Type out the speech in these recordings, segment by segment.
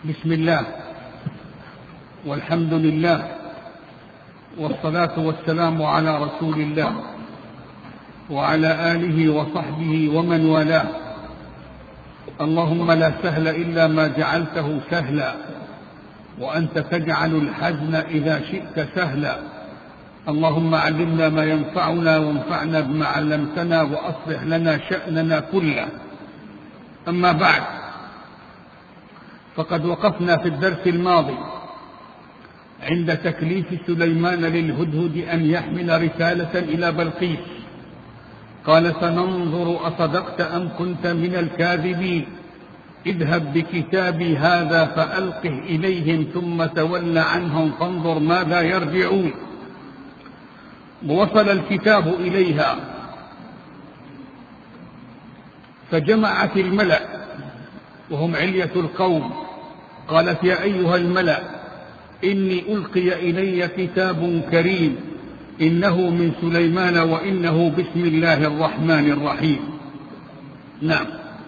بسم الله والحمد لله والصلاة والسلام على رسول الله وعلى آله وصحبه ومن والاه. اللهم لا سهل إلا ما جعلته سهلا وأنت تجعل الحزن إذا شئت سهلا. اللهم علمنا ما ينفعنا وانفعنا بما علمتنا وأصلح لنا شأننا كله. أما بعد، فقد وقفنا في الدرس الماضي عند تكليف سليمان للهدهد أن يحمل رسالة إلى بلقيس. قال: سننظر أصدقت أم كنت من الكاذبين، اذهب بكتابي هذا فألقه إليهم ثم تول عنهم فانظر ماذا يرجعون. ووصل الكتاب إليها فجمعت الملأ وهم علية القوم، قالت: يا أيها الملأ إني ألقي إلي كتاب كريم إنه من سليمان وإنه بسم الله الرحمن الرحيم. نعم.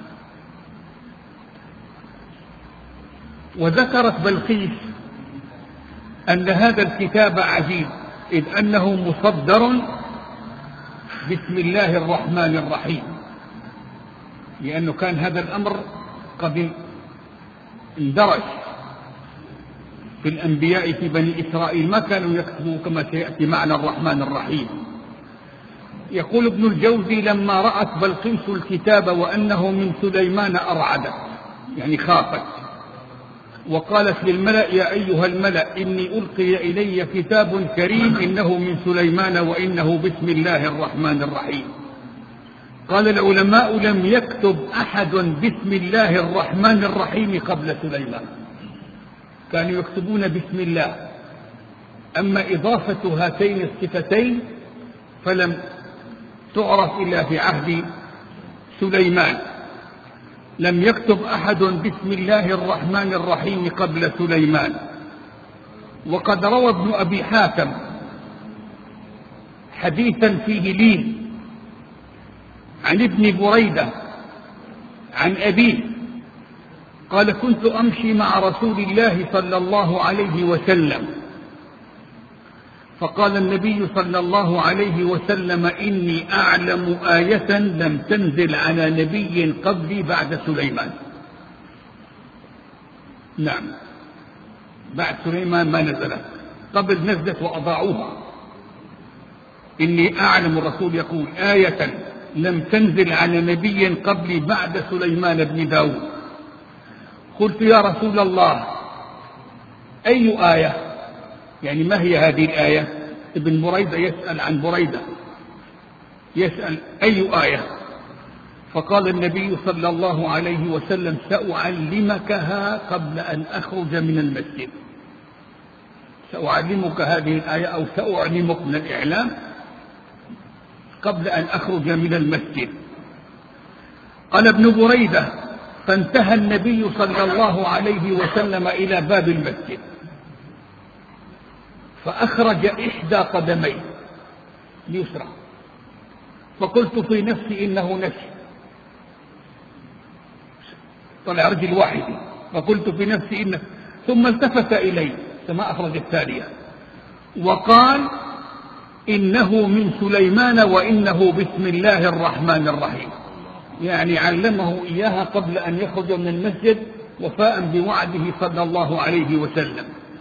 وذكرت بلقيس أن هذا الكتاب عجيب، إذ أنه مصدر بسم الله الرحمن الرحيم، لأنه كان هذا الأمر قد اندرج في الأنبياء في بني إسرائيل، ما كانوا يكتبوا كما سيأتي معنى الرحمن الرحيم. يقول ابن الجوزي: لما رأت بلقيس الكتاب وأنه من سليمان أرعدت، يعني خافت، وقالت للملأ: يا أيها الملأ إني ألقي إلي كتاب كريم إنه من سليمان وإنه بسم الله الرحمن الرحيم. قال العلماء: لم يكتب أحد بسم الله الرحمن الرحيم قبل سليمان، كانوا يكتبون بسم الله. أما إضافة هاتين الصفتين فلم تعرف إلا في عهد سليمان. لم يكتب أحد بسم الله الرحمن الرحيم قبل سليمان. وقد روى ابن أبي حاتم حديثا فيه لين عن ابن بريدة عن أبيه قال: كنت أمشي مع رسول الله صلى الله عليه وسلم، فقال النبي صلى الله عليه وسلم: إني أعلم آية لم تنزل على نبي قبلي بعد سليمان. نعم، بعد سليمان ما نزلت، قبل نزلت وأضاعوها. إني أعلم، الرسول يقول، آية لم تنزل على نبي قبلي بعد سليمان بن داود. قلت: يا رسول الله، أي آية؟ يعني ما هي هذه الآية؟ ابن بريدة يسأل عن بريدة، يسأل أي آية؟ فقال النبي صلى الله عليه وسلم: سأعلمكها قبل أن أخرج من المسجد. سأعلمك هذه الآية أو سأعلمك من الإعلام قبل أن أخرج من المسجد. قال ابن بريدة: فانتهى النبي صلى الله عليه وسلم إلى باب المسجد فأخرج إحدى قدميه اليسرى، فقلت في نفسي إنه نسي، طلع رجل واحد، فقلت في نفسي إنه، ثم التفت إلي كما أخرج الثانية وقال: إنه من سليمان وإنه بسم الله الرحمن الرحيم. يعني علمه إياها قبل أن يخرج من المسجد وفاء بوعده صلى الله عليه وسلم.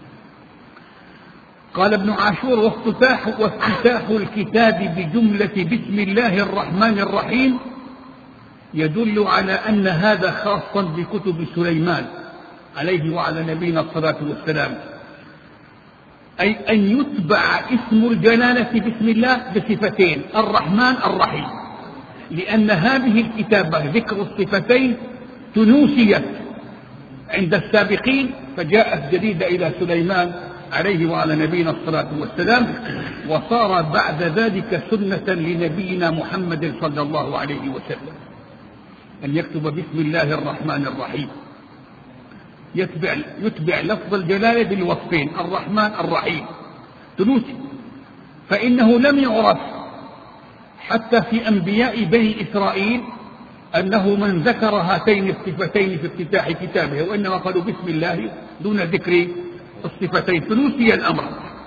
قال ابن عاشور: وافتتاح الكتاب بجملة بسم الله الرحمن الرحيم يدل على أن هذا خاص بكتب سليمان عليه وعلى نبينا الصلاة والسلام، أي أن يتبع اسم الجلالة بسم الله بصفتين: الرحمن الرحيم، لأن هذه الكتابة ذكر الصفتين تنوسيت عند السابقين فجاءت جديدة إلى سليمان عليه وعلى نبينا الصلاة والسلام، وصار بعد ذلك سنة لنبينا محمد صلى الله عليه وسلم أن يكتب بسم الله الرحمن الرحيم، يتبع لفظ الجلالة بالوصفين الرحمن الرحيم تنوسي. فإنه لم يعرف حتى في أنبياء بني إسرائيل أنه من ذكر هاتين الصفتين في افتتاح كتابه، وإنما قالوا بسم الله دون ذكر الصفتين، فنسي الأمر.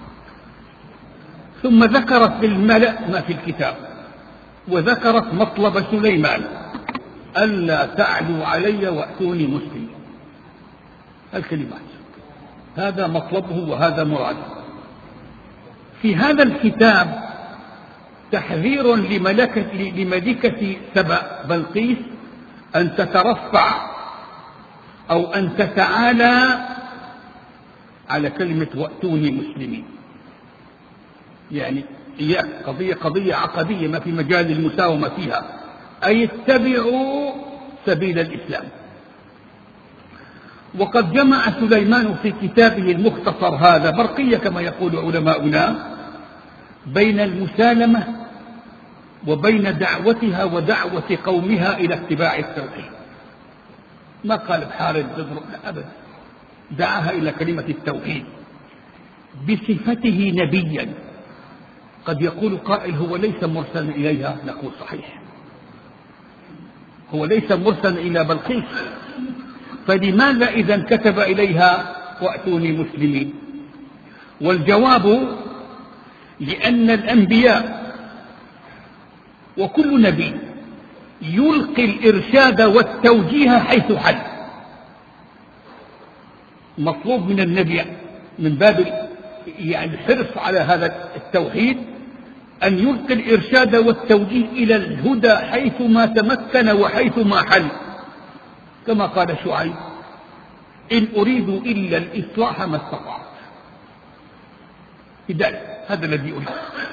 ثم ذكرت في الملأ ما في الكتاب، وذكرت مطلب سليمان: ألا تعلوا علي وأتوني مسلمين. الكلمات هذا مطلبه وهذا مراده. في هذا الكتاب تحذير لملكة سبأ بلقيس أن تترفع أو أن تتعالى على كلمة وأتوني مسلمين. يعني هي قضية عقدية ما في مجال المساومة فيها، أي اتبعوا سبيل الإسلام. وقد جمع سليمان في كتابه المختصر هذا برقية كما يقول علماؤنا بين المسالمة وبين دعوتها ودعوة قومها إلى اتباع التوحيد. ما قال بحار تضرب، أبدا، دعاها إلى كلمة التوحيد بصفته نبيا. قد يقول قائل: هو ليس مرسلا إليها؟ نقول صحيح، هو ليس مرسلا إلى بلقيس، فلماذا إذا كتب إليها وأتوني مسلمين؟ والجواب: لأن الأنبياء وكل نبي يلقي الإرشاد والتوجيه حيث حل. مطلوب من النبي من باب يعني الحرص على هذا التوحيد أن يلقي الإرشاد والتوجيه إلى الهدى حيثما تمكن وحيثما حل، كما قال شعيب: إن أريد إلا الإصلاح ما استطعت. هذا الذي أريد.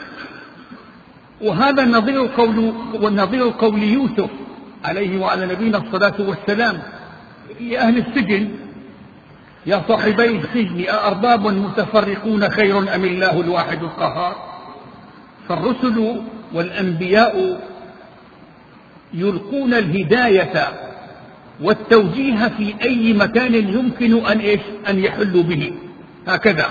وهذا نظير قول يوسف عليه وعلى نبينا الصلاة والسلام يا أهل السجن: يا صاحبي السجن أأرباب متفرقون خير أم الله الواحد القهار؟ فالرسل والأنبياء يلقون الهداية والتوجيه في أي مكان يمكن أن يحلوا به، هكذا.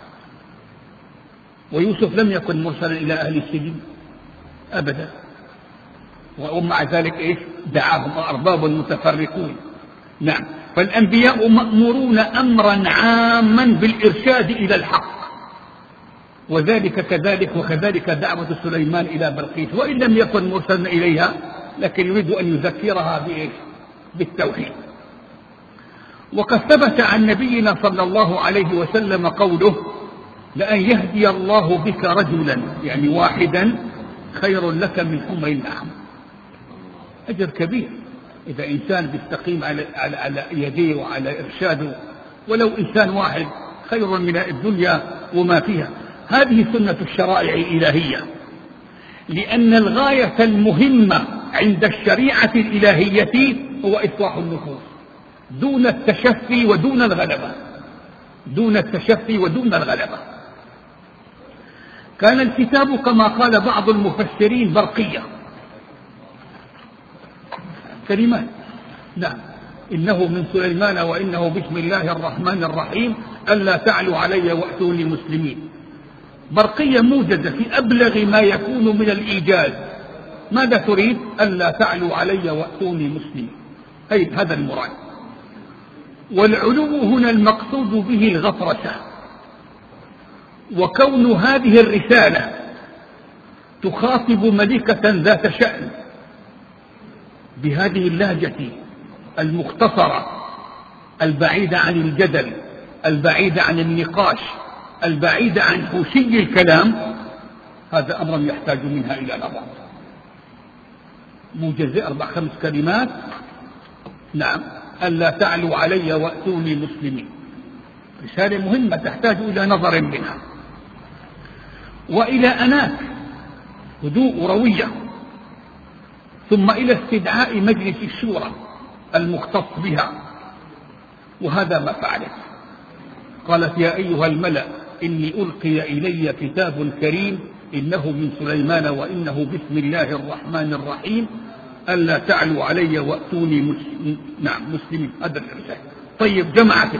ويوسف لم يكن مرسلا إلى أهل السجن أبدا، ومع ذلك دعاهم أرباب متفرقون. نعم، فالأنبياء مأمورون أمرا عاما بالإرشاد إلى الحق، وذلك كذلك، وكذلك دعوة سليمان إلى بلقيس، وإن لم يكن مرسلا إليها لكن يريد أن يذكرها بالتوحيد. وقد ثبت عن نبينا صلى الله عليه وسلم قوله: لأن يهدي الله بك رجلا، يعني واحدا، خير لك من حمر النعم. أجر كبير إذا إنسان بيستقيم على يديه وعلى إرشاده، ولو إنسان واحد خير من الدنيا وما فيها. هذه سنة الشرائع الإلهية، لأن الغاية المهمة عند الشريعة الإلهية هو إصلاح النفوس دون التشفي ودون الغلبة، دون التشفي ودون الغلبة. كان الكتاب كما قال بعض المفسرين برقية، كلمات. نعم، إنه من سليمان وإنه بسم الله الرحمن الرحيم ألا تعلوا علي وأتوني مسلمين. برقية موجزة في أبلغ ما يكون من الإيجاز. ماذا تريد؟ ألا تعلوا علي وأتوني مسلمين، هذا المراد. والعلو هنا المقصود به الغطرسة، وكون هذه الرسالة تخاطب ملكة ذات شأن بهذه اللهجة المختصرة البعيدة عن الجدل، البعيدة عن النقاش، البعيدة عن حوشي الكلام، هذا أمر يحتاج منها إلى نظر. موجزة 4-5 كلمات. نعم، ألا تعلوا علي وأتوني مسلمين، رسالة مهمة تحتاج إلى نظر منها وإلى أنات، هدوء وروية، ثم إلى استدعاء مجلس الشورى المختص بها. وهذا ما فعلت. قالت: يا أيها الملأ إني ألقي إلي كتاب كريم إنه من سليمان وإنه بسم الله الرحمن الرحيم ألا تعلوا علي وأتوني مسلمين. هذا الإرشاد. طيب، جمعت: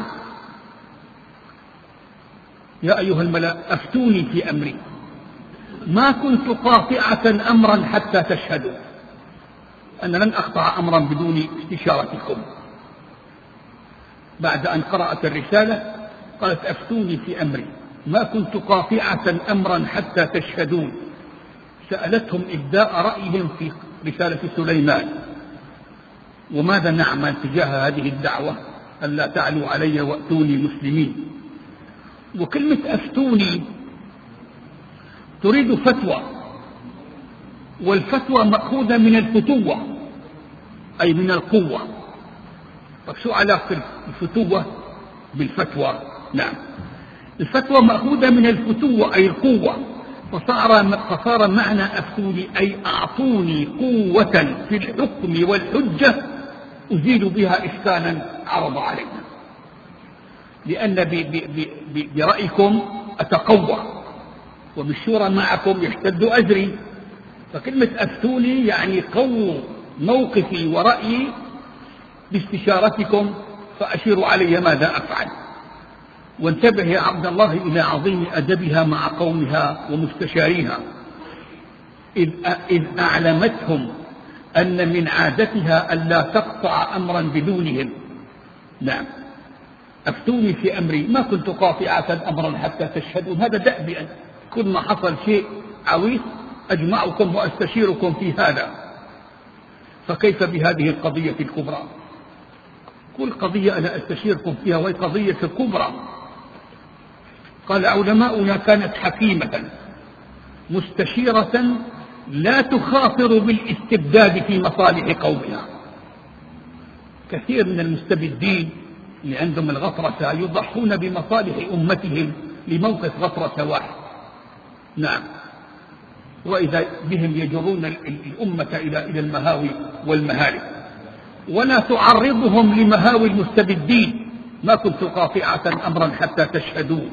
يا أيها الملأ أفتوني في أمري ما كنت قاطعة أمرا حتى تشهدوا. أنا لن أقطع أمرا بدون استشارتكم. بعد أن قرأت الرسالة قالت أفتوني في أمري ما كنت قاطعة أمرا حتى تشهدون. سألتهم إبداء رأيهم في رسالة سليمان، وماذا نعمل تجاه هذه الدعوة ألا تعلوا علي وأتوني مسلمين. وكلمة أفتوني تريد فتوى، والفتوى مأخوذة من الفتوة أي من القوة. طيب شو علاقة الفتوة بالفتوى؟ نعم، الفتوى مأخوذة من الفتوة أي القوة، فصار معنى أفتوني أي أعطوني قوة في الحكم والحجة أزيل بها إشكالا عرض علينا، لأن برأيكم أتقوى وبالشورى معكم يشتد أجري. فكلمة أفتوني يعني قووا موقفي ورأيي باستشارتكم فأشيروا علي ماذا أفعل. وانتبه يا عبد الله إلى عظيم أدبها مع قومها ومستشاريها، إذ أعلمتهم أن من عادتها ألا تقطع أمرا بدونهم. نعم، أفتوني في أمري ما كنت قاطعة أمرا حتى تشهدون. هذا دأبي، كل ما حصل شيء عويص أجمعكم وأستشيركم في هذا. فكيف بهذه القضية الكبرى؟ كل قضية أنا أستشيركم فيها وهي قضية كبرى. قال علماؤنا كانت حكيمة مستشيرة لا تخاطر بالاستبداد في مصالح قومها. كثير من المستبدين اللي عندهم الغطرسة يضحون بمصالح أمتهم لموقف غطرسة واحد. نعم، وإذا بهم يجرون الأمة إلى المهاوي والمهالك، ولا تعرضهم لمهاوي المستبدين. ما كنت قاطعة أمرا حتى تشهدون.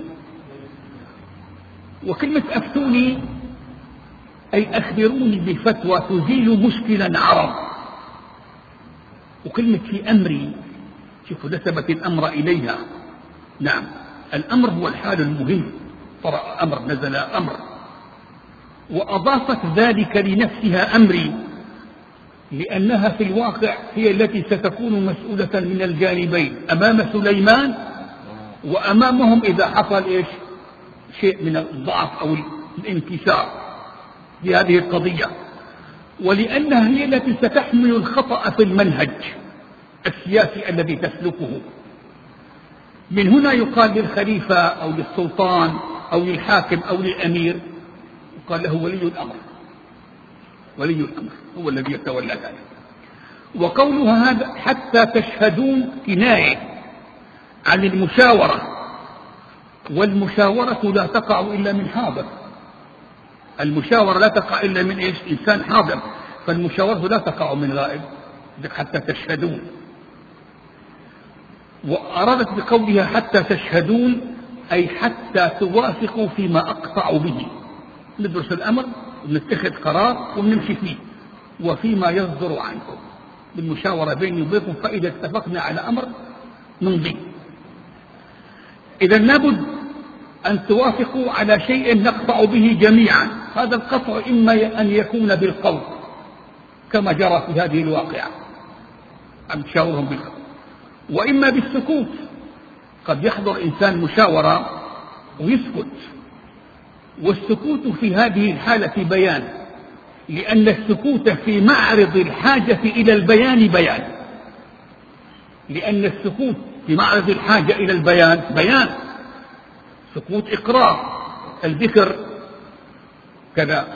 وكلمة أفتوني أي أخبروني بفتوى تزيل مشكلا عرض. وكلمة في أمري شوفوا نسبت الأمر إليها. نعم، الأمر هو الحال المهم، طرأ أمر نزل أمر، وأضافت ذلك لنفسها أمري، لأنها في الواقع هي التي ستكون مسؤولة من الجانبين أمام سليمان وأمامهم إذا حصل شيء من الضعف أو الانكسار في هذه القضية، ولأنها هي التي ستحمل الخطأ في المنهج السياسي الذي تسلكه. من هنا يقال للخليفة أو للسلطان أو للحاكم أو للأمير، يقال له ولي الأمر. ولي الأمر هو الذي يتولى ذلك. وقولها هذا حتى تشهدون كناية عن المشاورة، والمشاورة لا تقع إلا من حاضر. المشاورة لا تقع إلا من إنسان حاضر، فالمشاورة لا تقع من غائب. حتى تشهدون. وأرادت بقولها حتى تشهدون أي حتى توافقوا فيما أقطع به. ندرس الأمر ونتخذ قرار ونمشي فيه، وفيما يصدر عنكم بالمشاورة بيني وبينكم، فإذا اتفقنا على أمر نمضي. إذا لابد أن توافقوا على شيء نقطع به جميعا. هذا القطع إما أن يكون بالقول كما جرى في هذه الواقعة، أم تشاورهم بالقول، وإما بالسكوت. قد يحضر إنسان مشاورة ويسكت، والسكوت في هذه الحالة بيان، لأن السكوت في معرض الحاجة إلى البيان بيان. لأن السكوت في معرض الحاجة إلى البيان بيان. سكوت إقرار، الذكر كذا،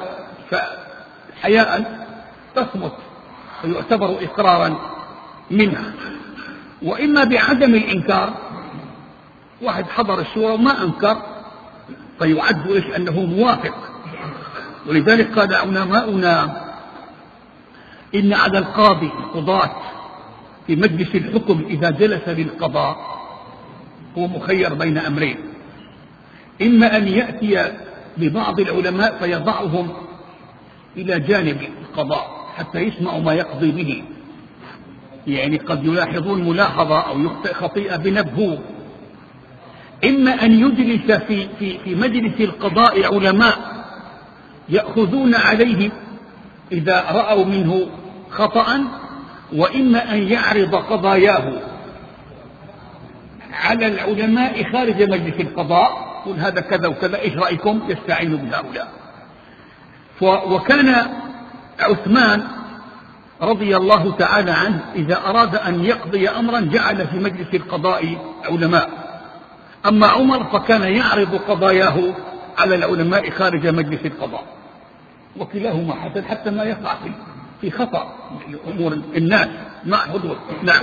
فحياء تصمت ويعتبر إقرارا منها. وإما بعدم الإنكار، واحد حضر الشورى وما أنكر فيعد أنه موافق. ولذلك قال علماؤنا إن على القاضي القضاة في مجلس الحكم إذا جلس للقضاء هو مخير بين أمرين: إما أن يأتي ببعض العلماء فيضعهم إلى جانب القضاء حتى يسمعوا ما يقضي به، يعني قد يلاحظون ملاحظة أو يخطئ خطيئة بنبهه. إما أن يجلس في مجلس القضاء علماء يأخذون عليه إذا رأوا منه خطأ، وإما أن يعرض قضاياه على العلماء خارج مجلس القضاء، قل هذا كذا وكذا، إيش رأيكم؟ يستعين بهؤلاء. وكان عثمان رضي الله تعالى عنه إذا أراد أن يقضي أمرا جعل في مجلس القضاء علماء، أما عمر فكان يعرض قضاياه على العلماء خارج مجلس القضاء، وكلاهما حسن حتى ما يقع في خطأ أمور الناس مع حضور. نعم.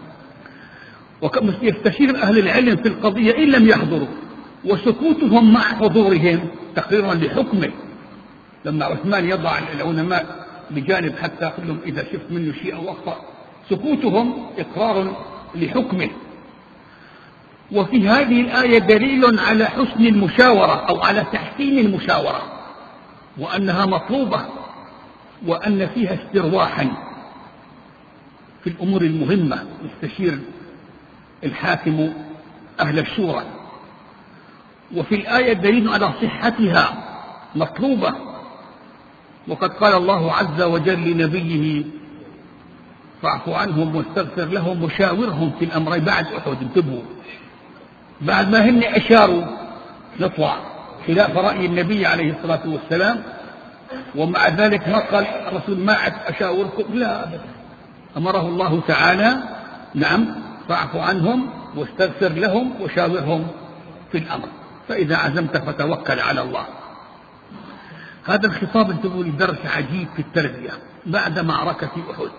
يستشير أهل العلم في القضية إن لم يحضروا، وسكوتهم مع حضورهم تقريرا لحكمه. لما عثمان يضع العلماء بجانب حتى يقول لهم إذا شفت منه شيء أو أخطأ، سكوتهم إقرار لحكمه. وفي هذه الآية دليل على حسن المشاورة أو على تحسين المشاورة، وأنها مطلوبة، وأن فيها استرواحا في الأمور المهمة. يستشير الحاكم أهل الشورى. وفي الآية دليل على صحتها، مطلوبة. وقد قال الله عز وجل لنبيه فاعف عنهم واستغفر لهم وشاورهم في الأمر بعد أحد. انتبهوا، بعد ما هن أشاروا نطلع خلاف رأي النبي عليه الصلاة والسلام، ومع ذلك ما قال الرسول ما عد أشاوركم، لا أبدا، أمره الله تعالى نعم فاعف عنهم واستغفر لهم وشاورهم في الأمر، فإذا عزمت فتوكل على الله. هذا الخطاب انتبهوا لدرس عجيب في التربية بعد معركة أحد.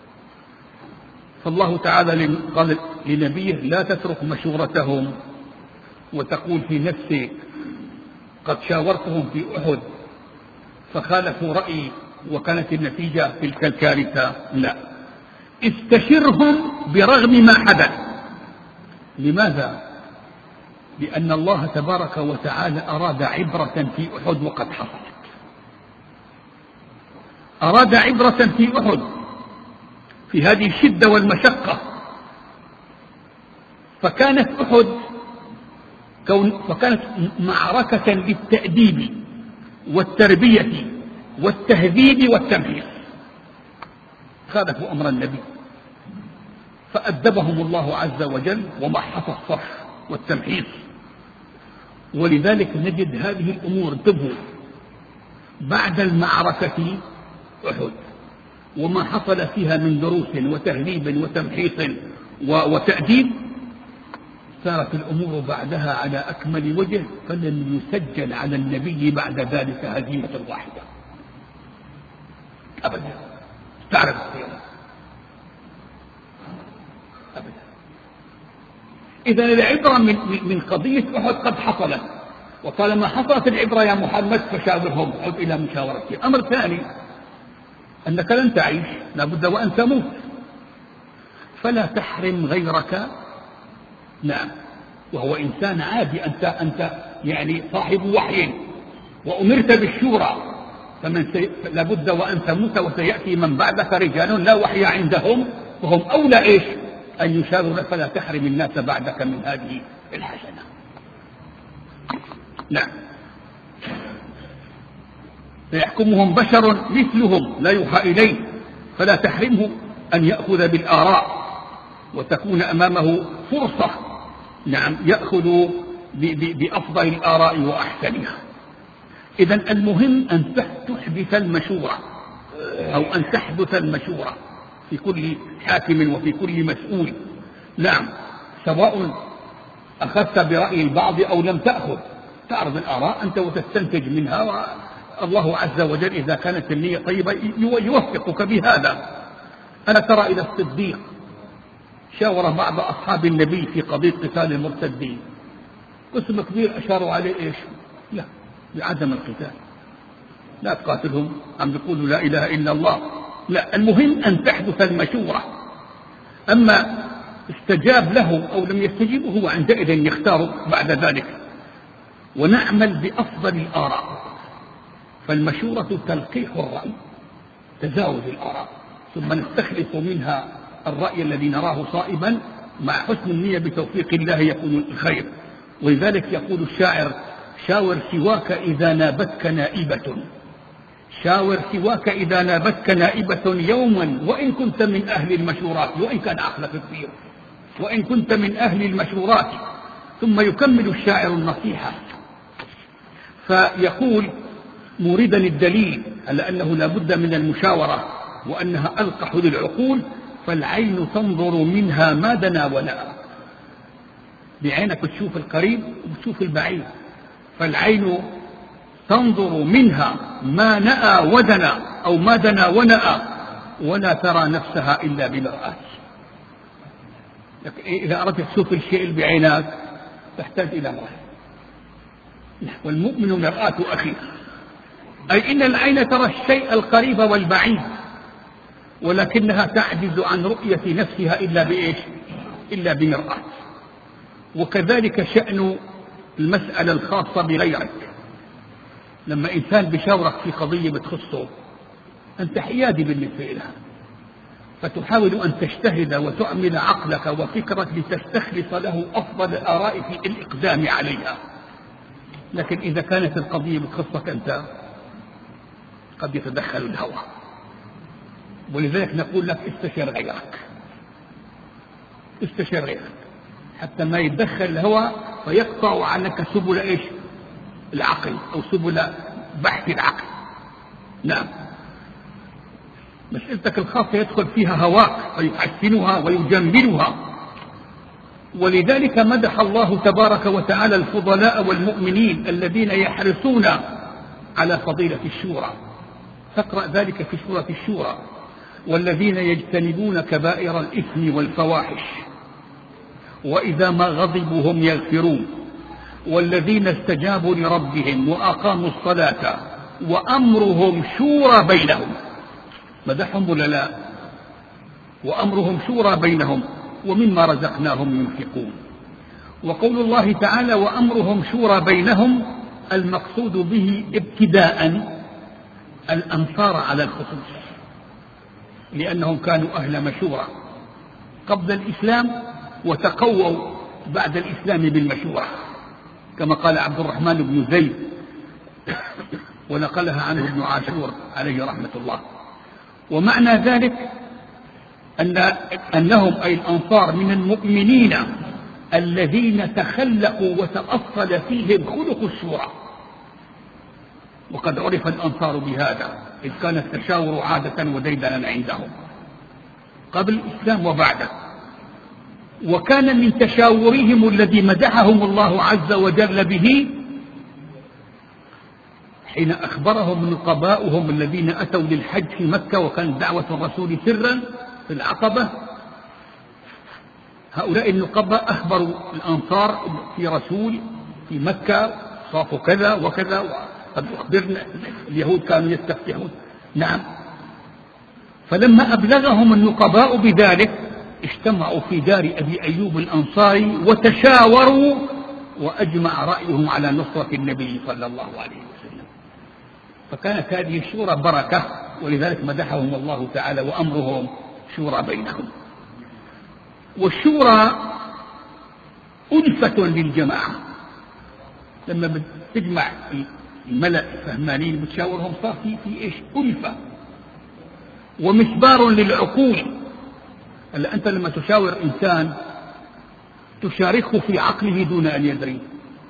فالله تعالى قال لنبيه لا تترك مشورتهم وتقول في نفسك قد شاورتهم في أحد فخالفوا رأيي وكانت النتيجة تلك الكارثة. لا، استشرهم برغم ما حدث. لماذا؟ لأن الله تبارك وتعالى أراد عبرة في أحد وقد حصلت. أراد عبرة في أحد في هذه الشدة والمشقة. فكانت أحد فكانت معركة للتأديب والتربية والتهذيب والتمحيص. خالفوا أمر النبي فأدبهم الله عز وجل ومحص الصف والتمحيص. ولذلك نجد هذه الأمور انتبهوا بعد المعركة أحد وما حصل فيها من دروس وتهذيب وتمحيص وتأديب، صارت الأمور بعدها على أكمل وجه، فلم يسجل على النبي بعد ذلك هزيمة واحدة أبدا. تعرف أبدا. إذا العبرة من قضية أحد قد حصلت، وطالما حصلت العبرة يا محمد فشاورهم، عد إلى مشاورتهم. أمر ثاني أنك لن تعيش، لابد وأن تموت، فلا تحرم غيرك. نعم، وهو إنسان عادي، أنت يعني صاحب وحي وأمرت بالشورى، لابد وأن تموت، وسيأتي من بعدك رجال لا وحي عندهم وهم أولى إيش أن يشاروا، فلا تحرم الناس بعدك من هذه الحسنة. نعم، فيحكمهم بشر مثلهم لا يوحى إليه، فلا تحرمه أن يأخذ بالآراء وتكون أمامه فرصة نعم يأخذ بأفضل الآراء وأحسنها. إذن المهم أن تحدث المشورة أو أن تحدث المشورة في كل حاكم وفي كل مسؤول. نعم، سواء أخذت برأي البعض أو لم تأخذ، تعرض الآراء أنت وتستنتج منها، والله عز وجل إذا كانت النية طيبة يوفقك بهذا. أنا ترى إلى الصديق شاور بعض أصحاب النبي في قضية قتال المرتدين، قسم كبير أشاروا عليه إيش؟ لا، بعدم القتال، لا تقاتلهم، عم يقولوا لا إله إلا الله. لا، المهم أن تحدث المشورة. أما استجاب له أو لم يستجيب هو عندئذ يختار بعد ذلك، ونعمل بأفضل الآراء. فالمشورة تلقيح الرأي، تزاوج الآراء، ثم نستخلص منها الرأي الذي نراه صائبا، مع حسن النية بتوفيق الله يكون الخير. ولذلك يقول الشاعر شاور سواك إذا نابتك نائبة، شاور سواك إذا نابتك نائبة يوما وإن كنت من أهل المشورات، وإن كان عقلك كبير، وإن كنت من أهل المشورات. ثم يكمل الشاعر النصيحة فيقول موردا الدليل على أنه لا بد من المشاورة وأنها ألقح للعقول: فالعين تنظر منها ما دنا ونأى. بعينك بتشوف القريب وبتشوف البعيد، فالعين تنظر منها ما نأى ودنا أو ما دنا ونأى، ولا ترى نفسها إلا بمرآة. لكن إذا أردت تشوف الشيء بعينك تحتاج إلى مرآة. والمؤمن مرآة أخيه، أي إن العين ترى الشيء القريب والبعيد، ولكنها تعجز عن رؤية نفسها إلا بإيش؟ إلا بمرآة. وكذلك شأن المسألة الخاصة بغيرك. لما إنسان بشاورك في قضية بتخصه أنت حيادي بالنسبة لها، فتحاول أن تجتهد وتعمل عقلك وفكرك لتستخلص له أفضل الآراء في الإقدام عليها. لكن إذا كانت القضية بتخصك أنت قد يتدخل الهوى، ولذلك نقول لك استشر غيرك، استشر غيرك حتى ما يتدخل الهوى فيقطع عنك سبل إيش؟ العقل أو سبل بحث العقل. نعم، مسألتك الخاصة يدخل فيها هواك فيحسنها ويجملها. ولذلك مدح الله تبارك وتعالى الفضلاء والمؤمنين الذين يحرصون على فضيلة الشورى. تقرأ ذلك في سورة الشورى: والذين يجتنبون كبائر الإثم والفواحش وإذا ما غضبوا هم يغفرون والذين استجابوا لربهم وأقاموا الصلاة وأمرهم شورى بينهم. مدحهم ولا لا؟ وأمرهم شورى بينهم ومما رزقناهم ينفقون. وقول الله تعالى وأمرهم شورى بينهم المقصود به ابتداء الأنصار على الخصوص، لأنهم كانوا أهل مشورة قبل الإسلام وتقووا بعد الإسلام بالمشورة، كما قال عبد الرحمن بن زيد ونقلها عنه ابن عاشور عليه رحمة الله. ومعنى ذلك أنهم أي الأنصار من المؤمنين الذين تخلقوا وتأصل فيهم خلق الشورى. وقد عرف الأنصار بهذا إذ كان التشاور عادة وديدنا عندهم قبل الإسلام وبعده. وكان من تشاورهم الذي مدحهم الله عز وجل به حين أخبرهم نقباؤهم الذين أتوا للحج في مكة وكانت دعوة الرسول سرا في العقبة. هؤلاء النقباء أخبروا الأنصار في رسول في مكة صافوا كذا وكذا، قد أخبرنا اليهود كانوا يستفتحون. نعم، فلما أبلغهم النقباء بذلك اجتمعوا في دار أبي أيوب الأنصاري وتشاوروا وأجمع رأيهم على نصرة النبي صلى الله عليه وسلم. فكانت هذه الشورى بركة، ولذلك مدحهم الله تعالى وأمرهم شورى بينهم. والشورى ألفة للجماعة، لما بتجمع الملأ فهمانين بتشاورهم صار في إيش؟ ألفة ومسبار للعقول. هلا أنت لما تشاور إنسان تشاركه في عقله دون أن يدري.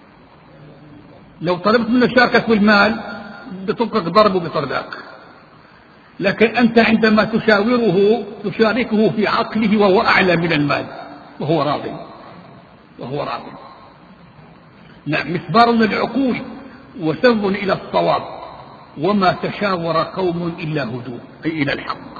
لو طلبت منه شاركك بالمال بتطلق ضربه بطرداك، لكن أنت عندما تشاوره تشاركه في عقله وهو أعلى من المال وهو راض. نعم، مسبار للعقول وسبب إلى الصواب. وما تشاور قوم إلا هدوا أي إلى الحق.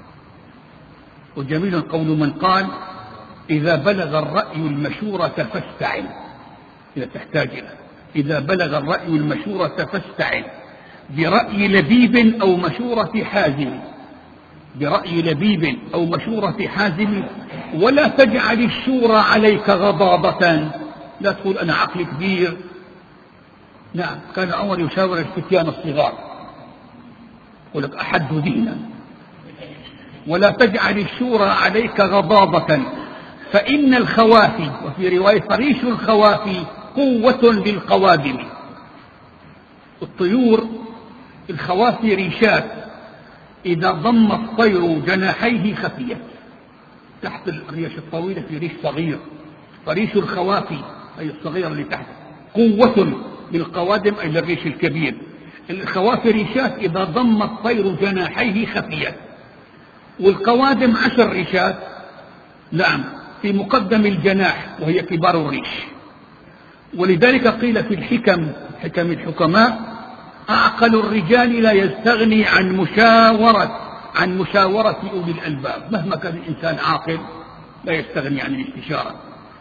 وجميل قول من قال إذا بلغ الرأي المشورة فاستعن، إذا تحتاج إذا بلغ الرأي المشورة فاستعن برأي لبيب أو مشورة حازم، برأي لبيب أو مشورة حازم، ولا تجعل الشورى عليك غضاضة. لا تقول أنا عقلي كبير. نعم، كان عمر يشاور الفتيان الصغار يقول لك أحد دينا. ولا تجعل الشورى عليك غضاضة فإن الخوافي، وفي رواية ريش الخوافي قوة للقوادم. الطيور الخوافي ريشات إذا ضم الطير جناحيه خفيت. تحت الريش الطويلة في ريش صغير، فريش الخوافي أي الصغير اللي تحت قوة للقوادم أي للريش الكبير. الخوافي ريشات إذا ضم الطير جناحيه خفيت. والقوادم 10 ريشات، نعم، في مقدم الجناح وهي كبار الريش. ولذلك قيل في الحكم، حكم الحكماء: أعقل الرجال لا يستغني عن مشاورة أولي الألباب. مهما كان الإنسان عاقل لا يستغني عن الاستشارة.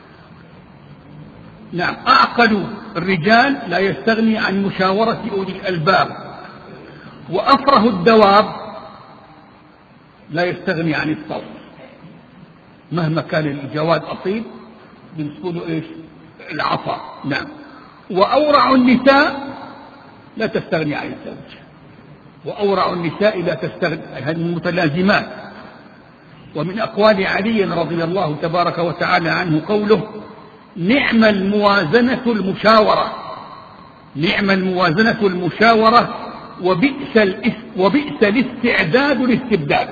نعم، أعقل الرجال لا يستغني عن مشاورة أولي الألباب. وأفره الدواب لا يستغني عن الصوت. مهما كان الجواد أصيل بنسبه إيش؟ العصا. نعم. وأورع النساء لا تستغني عن الزوج. وأورع النساء لا تستغني، هذه متلازمات. ومن أقوال علي رضي الله تبارك وتعالى عنه قوله: نعم الموازنة المشاورة، نعم الموازنة المشاورة، وبئس الاستعداد الاستبداد.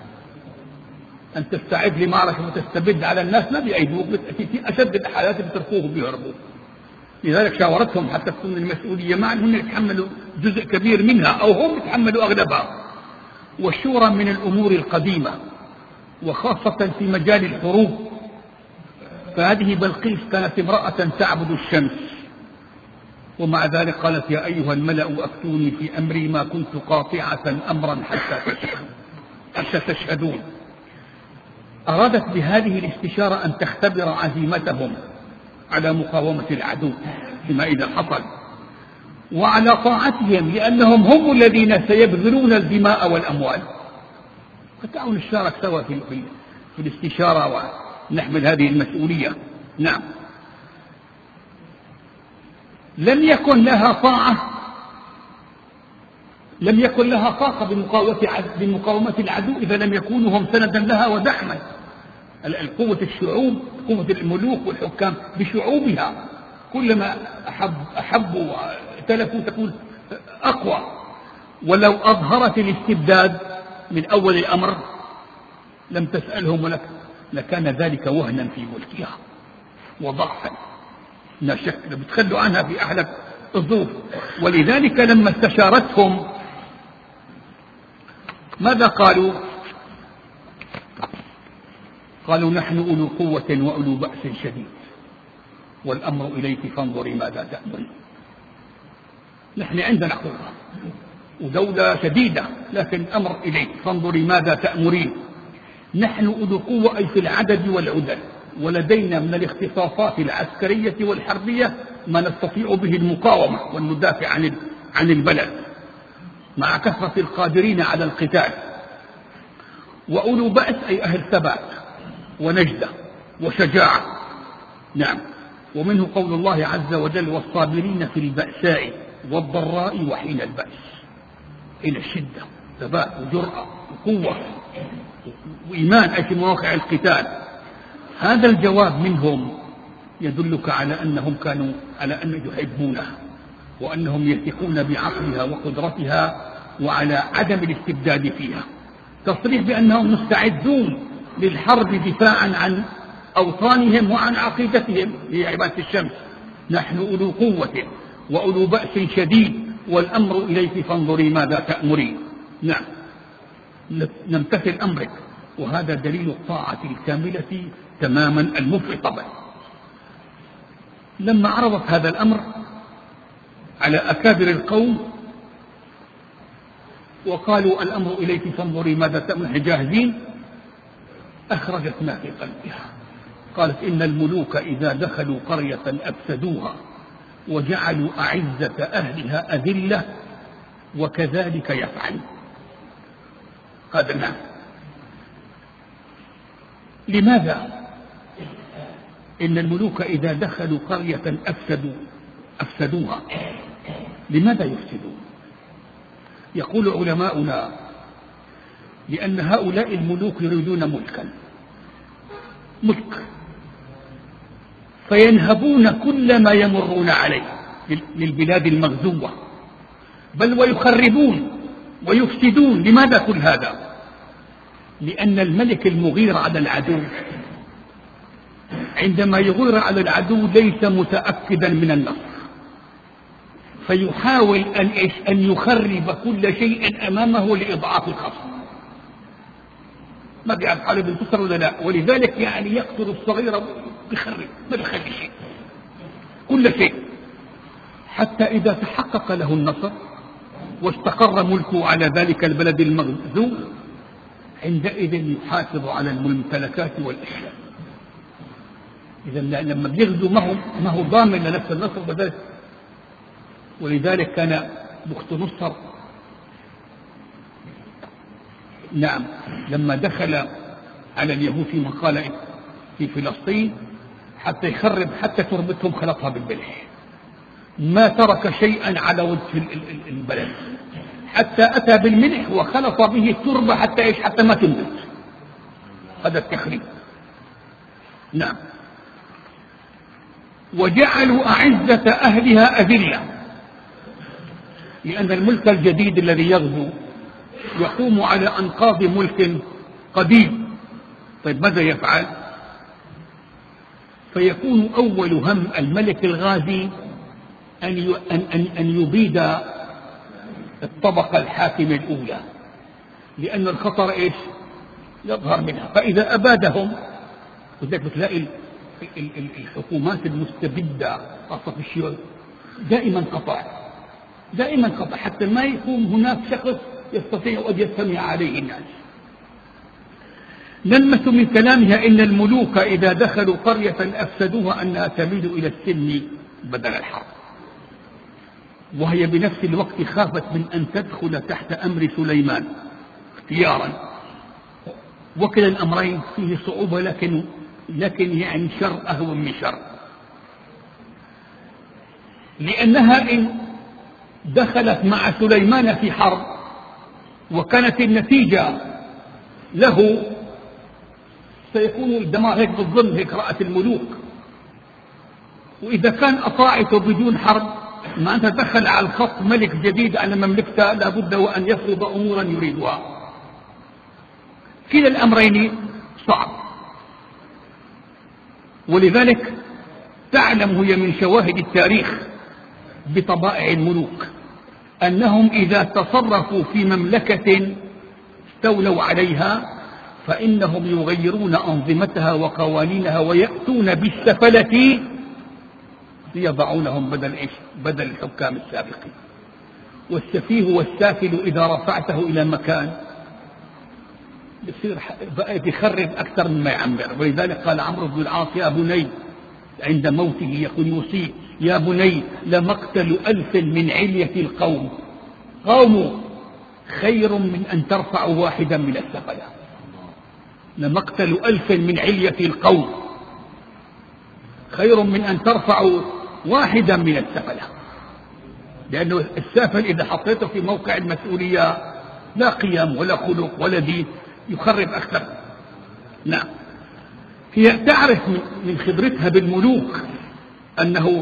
أن تستعد لمعركة وتستبد على الناس ما بيأيدوك، في أشد الحالات بتركوهم بيهربوا. لذلك شاورتهم حتى تكون المسؤولية مع أنهم يتحملوا جزء كبير منها أو هم يتحملوا أغلبها. والشورى من الأمور القديمة، وخاصة في مجال الحروب. فهذه بلقيس كانت امرأة تعبد الشمس، ومع ذلك قالت: يا أيها الملأ أفتوني في أمري ما كنت قاطعة أمرا حتى تشهدون. أرادت بهذه الاستشارة أن تختبر عزيمتهم على مقاومة العدو فيما إذا حصل، وعلى طاعتهم، لأنهم هم الذين سيبذلون الدماء والأموال. فتعالوا نشارك سوا في الاستشارة ونحمل هذه المسؤولية. نعم. لم يكن لها طاقة بمقاومة العدو إذا لم يكونوا هم سندا لها ودعما. قوة الشعوب، قوة الملوك والحكام بشعوبها، كلما أحبوا تلفوا تكون أقوى. ولو أظهرت الاستبداد من أول الأمر لم تسألهم لكان ذلك وهنا في ملكها وضعفا لا شك، بتخلوا عنها في أحلى الظروف. ولذلك لما استشارتهم ماذا قالوا؟ قالوا: نحن أولو قوة وأولو بأس شديد والأمر إليك فانظري ماذا تأمرين. نحن عندنا قوة ودولة شديدة، لكن الأمر إليك فانظري ماذا تأمرين. نحن أولو قوة أي في العدد والعدد، ولدينا من الاختصاصات العسكرية والحربية ما نستطيع به المقاومة والندافع عن البلد مع كثرة القادرين على القتال. وأولو بأس أي أهل ثبات ونجدة وشجاعة. نعم. ومنه قول الله عز وجل: والصابرين في البأساء والضراء وحين البأس. إلى الشدة، ثبات وجرأة وقوة وإيمان أي في مواقع القتال. هذا الجواب منهم يدلك على أنهم كانوا على أن يحبونها، وأنهم يثقون بعقلها وقدرتها وعلى عدم الاستبداد فيها. تصريح بأنهم مستعدون للحرب دفاعا عن أوطانهم وعن عقيدتهم هي عبادة الشمس. نحن أولو قوة وأولو بأس شديد والأمر إليك فانظري ماذا تأمرين. نعم، نمتثل أمرك. وهذا دليل الطاعة الكاملة تماما المفرطة به. لما عرضت هذا الأمر على أكابر القوم وقالوا: الأمر إليك فانظري ماذا تأمرين، جاهزين، أخرجت ما في قلبها. قالت: إن الملوك إذا دخلوا قرية أفسدوها وجعلوا أعزة أهلها أذلة وكذلك يفعل. هذا الناس. لماذا؟ إن الملوك إذا دخلوا قرية أفسدوها. لماذا يفسدون؟ يقول علماؤنا: لأن هؤلاء الملوك يريدون ملك، فينهبون كل ما يمرون عليه للبلاد المغزوة، بل ويخربون ويفسدون. لماذا كل هذا؟ لأن الملك المغير على العدو عندما يغير على العدو ليس متأكدا من النصر، فيحاول أن يخرب كل شيء أمامه لإضعاف الخصم. ما بيعرف حاله بينتصر ولا لا، ولذلك يعني يقتل الصغير بيخرب، ما بيخلي شيء، كل شيء، حتى إذا تحقق له النصر واستقر ملكه على ذلك البلد المغزو عندئذ يحافظ على الممتلكات والأشياء. إذا لما بيغزو ما هو ضامن لنفس النصر وذلك. ولذلك كان بخت نصر نعم لما دخل على اليهود في مقالة في فلسطين حتى يخرب حتى تربتهم خلطها بالملح، ما ترك شيئا على وجه البلد حتى أتى بالملح وخلط به التربة حتى ما تنبت. هذا التخريب. نعم. وجعلوا أعزة أهلها أذلة، لأن الملك الجديد الذي يغزو يقوم على أنقاض ملك قديم. طيب ماذا يفعل؟ فيكون أول هم الملك الغازي أن يبيد الطبقة الحاكمة الأولى، لأن الخطر إيش؟ يظهر منها. فإذا أبادهم، وذلك بتلاقي الحكومات المستبدة خاصة في الشيوعية دائما قطع حتى ما يكون هناك شخص يستطيع أن يستمع عليه الناس. نلمس من كلامها إن الملوك إذا دخلوا قرية أفسدوها أنها تميل إلى السلم بدل الحرب، وهي بنفس الوقت خافت من أن تدخل تحت أمر سليمان اختيارا. وكلا الأمرين فيه صعوبة، لكن يعني شر أهون من شر، لأنها إن دخلت مع سليمان في حرب وكانت النتيجة له سيكون الدمار، هيك بالظلم، هيك رأت الملوك. وإذا كان أطاعته بدون حرب، ما أنت دخل على الخط ملك جديد على مملكته، لابد وأن يفرض أمورا يريدها. كلا الأمرين صعب. ولذلك تعلم هي من شواهد التاريخ بطبائع الملوك أنهم إذا تصرفوا في مملكة استولوا عليها فإنهم يغيرون أنظمتها وقوانينها ويأتون بالسفلة ليضعونهم بدل الحكام السابقين. والسفيه والسافل إذا رفعته إلى مكان يصير يخرب أكثر مما يعمر. ولذلك قال عمرو بن العاص يا بني عند موته يقول يوصي يا بني لمقتل 1000 من علية القوم خير من أن ترفعوا واحدا من السفلة. لمقتل 1000 من علية القوم خير من أن ترفعوا واحدا من السفلة، لأنه السافل إذا حطيته في موقع المسؤولية لا قيم ولا خلق ولا دين، يخرب أكثر. نعم. هي تعرف من خبرتها بالملوك أنه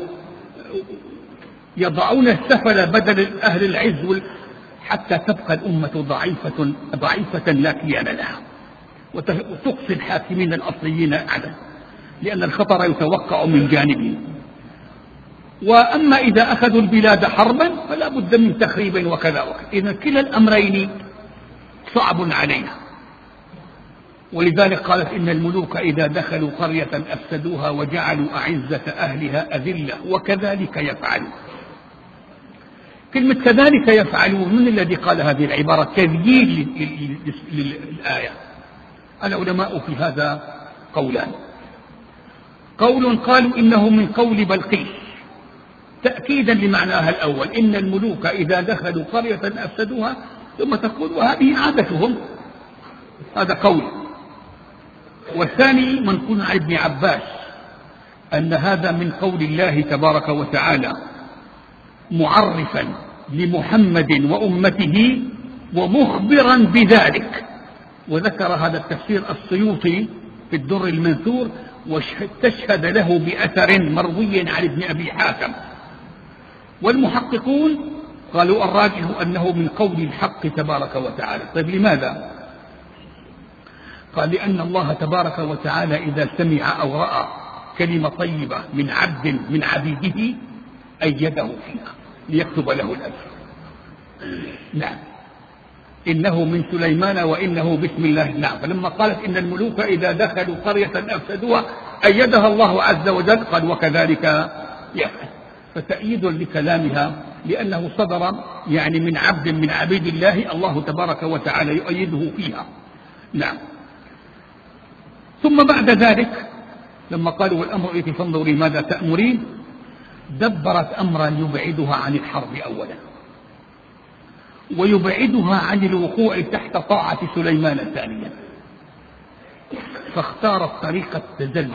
يضعون السفل بدل أهل العز حتى تبقى الأمة ضعيفة لا كيان لها، وتقصي الحاكمين الأصليين على، لأن الخطر يتوقع من جانبهم. وأما إذا أخذوا البلاد حربا فلا بد من تخريب وكذا وكذا. إذا كلا الأمرين صعب عليها. ولذلك قالت إن الملوك إذا دخلوا قرية أفسدوها وجعلوا أعزة أهلها أذلة وكذلك يفعلون. كلمة كذلك يفعلون، من الذي قال هذه العبارة؟ تذييل للآية. العلماء في هذا قولان. قول قالوا إنه من قول بلقيس تأكيدا لمعناها الأول، إن الملوك إذا دخلوا قرية أفسدوها، ثم تقول وهذه عادتهم، هذا قول. والثاني منقول عن ابن عباس أن هذا من قول الله تبارك وتعالى معرفا لمحمد وأمته ومخبرا بذلك. وذكر هذا التفسير السيوطي في الدر المنثور، واستشهد له بأثر مروي عن ابن أبي حاتم. والمحققون قالوا الراجح أنه من قول الحق تبارك وتعالى. طيب لماذا؟ قال لأن الله تبارك وتعالى إذا سمع أو رأى كلمة طيبة من عبد من عبيده أيده فيها ليكتب له الأجر. نعم، إنه من سليمان وإنه بسم الله. نعم، فلما قالت إن الملوك إذا دخلوا قرية أفسدوها أيدها الله عز وجل، قال وكذلك يفعل. فتأييد لكلامها لأنه صدر يعني من عبد من عبيد الله، الله تبارك وتعالى يؤيده فيها. نعم. ثم بعد ذلك لما قالوا والأمر إليك فانظري ماذا تأمرين، دبرت أمرا يبعدها عن الحرب أولا، ويبعدها عن الوقوع تحت طاعة سليمان ثانيا، فاختارت طريق التزلف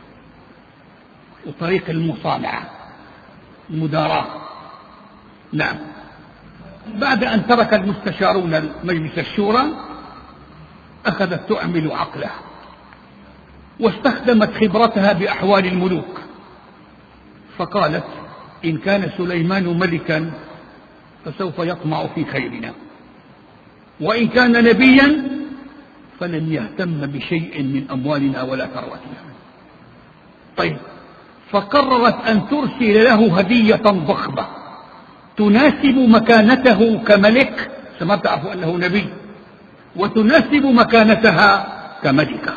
وطريق المصالحة المداراة. نعم. بعد أن ترك المستشارون مجلس الشورى أخذت تعمل عقلها واستخدمت خبرتها بأحوال الملوك، فقالت إن كان سليمان ملكا فسوف يطمع في خيرنا، وإن كان نبيا فلن يهتم بشيء من أموالنا ولا ثروتنا. طيب، فقررت أن ترسل له هدية ضخمة تناسب مكانته كملك، كما تعرف أنه نبي، وتناسب مكانتها كملكة،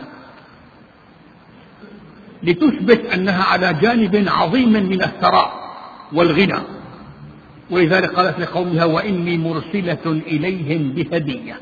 لتثبت أنها على جانب عظيم من الثراء والغنى. ولذلك قالت لقومها وإني مرسلة إليهم بهدية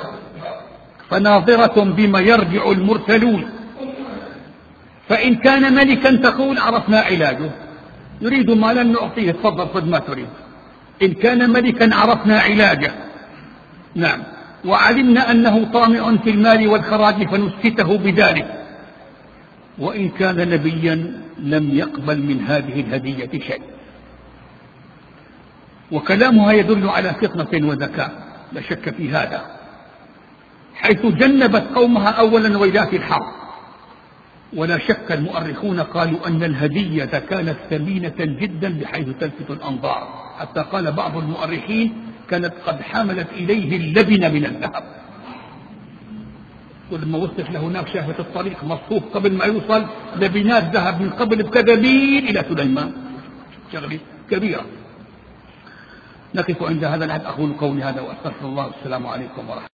فناظرة بما يرجع المرسلون، فإن كان ملكا تقول عرفنا علاجه، يريد مالا نعطيه تفضل خذ ما تريد. إن كان ملكا عرفنا علاجه. نعم. وعلمنا أنه طامع في المال والخراج فنسكته بذلك. وإن كان نبيا لم يقبل من هذه الهدية شيء. وكلامها يدل على فطنة وذكاء لا شك في هذا، حيث جنبت قومها أولا ويلات الحرب. ولا شك المؤرخون قالوا أن الهدية كانت ثمينة جدا بحيث تلفت الأنظار، حتى قال بعض المؤرخين كانت قد حملت إليه اللبن من الذهب. ولما وصلت له هناك شافت الطريق مصفوف قبل ما يوصل لبنات ذهب من قبل بكذبين إلى سليمان، شغلة كبيرة. نقف عند هذا الحد. أقول قولي هذا وأستغفر الله. والسلام عليكم ورحمة الله.